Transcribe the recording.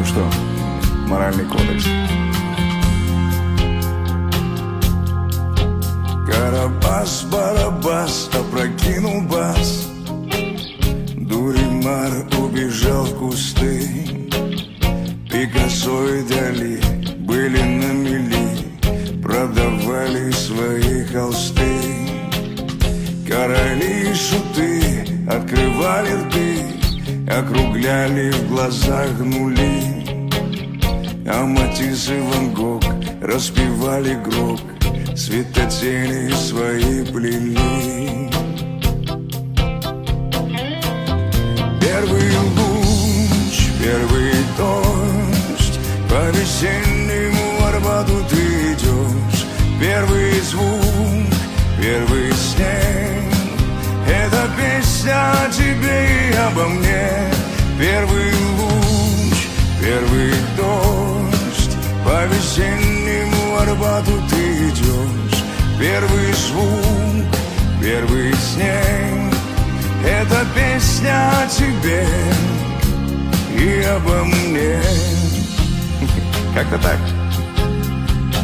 что, моральный кодекс. Карабас-барабас опрокинул бас, Дуримар убежал в кусты. Пикассо и Дали были на мели, продавали свои холсты. Короли и шуты открывали рты, округляли в глазах нули. А Матисс и Ван Гог распевали грок, светотени свои плели. Первый луч, первый дождь, по весеннему Арбату ты идешь. Первый звук, первый снег, это песня о тебе и обо мне. Первый луч, первый дождь, по весеннему Арбату ты идешь. Первый звук, первый снег, это песня о тебе и обо мне. Как-то так.